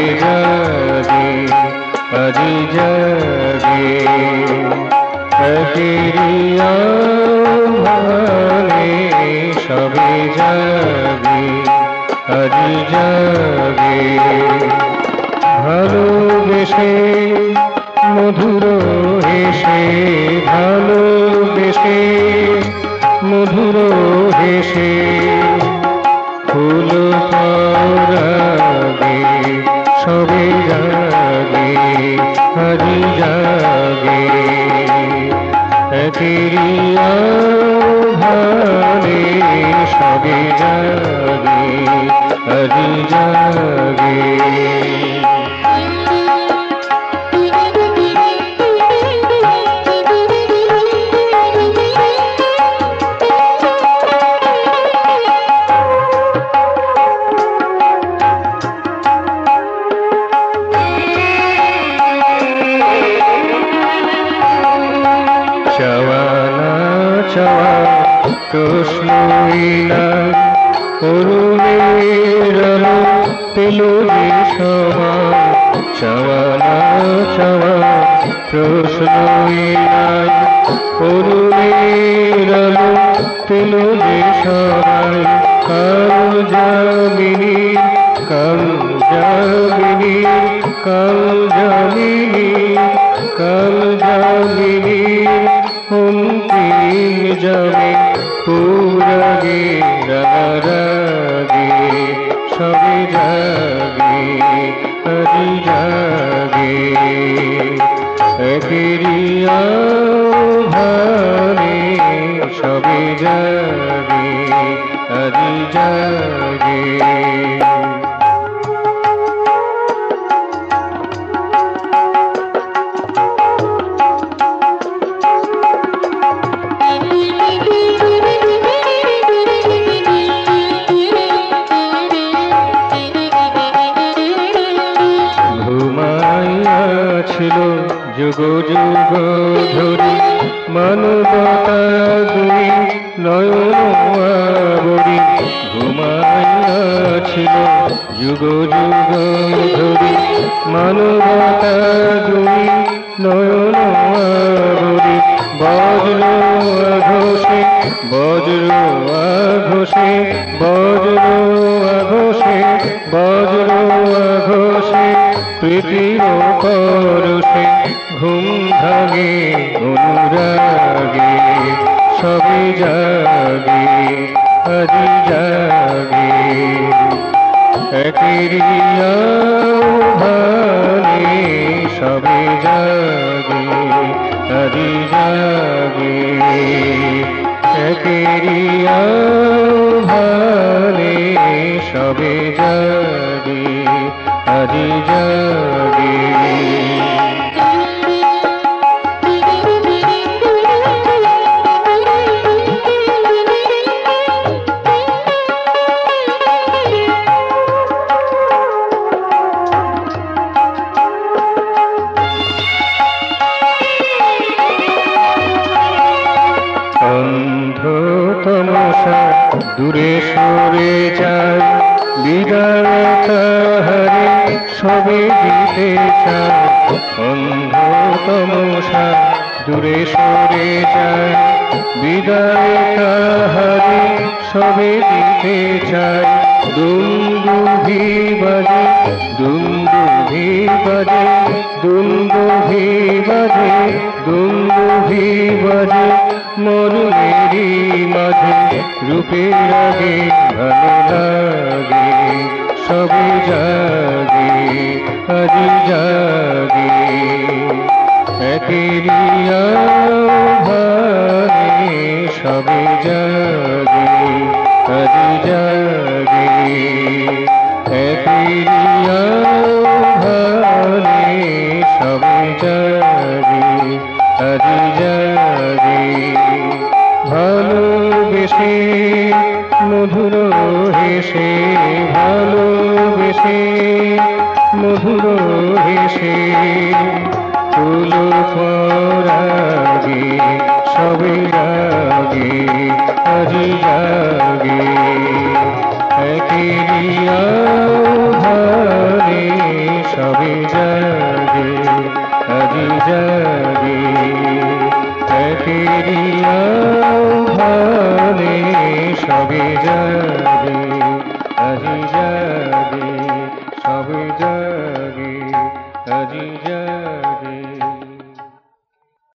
জাগে আজি জাগে একেরই আহ্বানে সবে জাগে আজি জাগে ভালোবেসে মধুর হেসে ভালোবেসে মধুর হেসে ফুল পরাগে সবে জাগে আজি জাগে একেরই আহ্বানে সবে জাগে আজি জাগে চাওয়া প্রশ্নই নাই অরুণের আলো পেল যে সমান চাওয়া প্রশ্নই নাই অরুণের আলো পেল যে সবাই কাল যামিনী কাল যামিনী কাল যামিনী কাল যামিনী অন্তিম যাবে পুরাগে রাগে সবে জাগে আজি জাগে একেরই আহ্বানে সবে জাগে আজি জাগে ছিল যুগ যুগ ধরে মানবতা দুই নয়ন আবরি ঘুমাইয়া ছিল যুগ যুগ ধরে মানবতা দুই নয়ন আবরি বজ্র আঘোষে বজ্র আঘোষে বজ্র আঘোষে বজ্র আঘোষে প্রীতির পরশে ঘুম ভাঙে অনুরাগে সবে জাগে আজি জাগে একেরই আহ্বানে সবে জাগে আজি জাগে একেরই আহ্বানে সবে জাগে আজি জাগে অন্ধ তমসা দূরে সরে যায় বিদায় তাহারে সবে দিতে চায় অন্ধ তমসা দূরে সরে যায় বিদায় তাহারে সবে দিতে চায় দুন্দুভি বাজে দুন্দুভি বাজে দুন্দুভি বাজে দুন্দুভি বাজে মরুমেরি মাঝে রূপের আগে ভালো লাগে সবে জাগে আজি জাগে একেরই আহ্বানে সবে জাগে আজি জাগে একেরই আহ্বানে সবে জাগে আজি জাগে ভালোবেসে মধুর হেসে ভালোবেসে মধুর হেসে ফুল পরাগে সবে জাগে আজি জাগে একেরই আহ্বানে আহ্বানে সবে জাগে, আজি জাগে, সবে জাগে, আজি জাগে।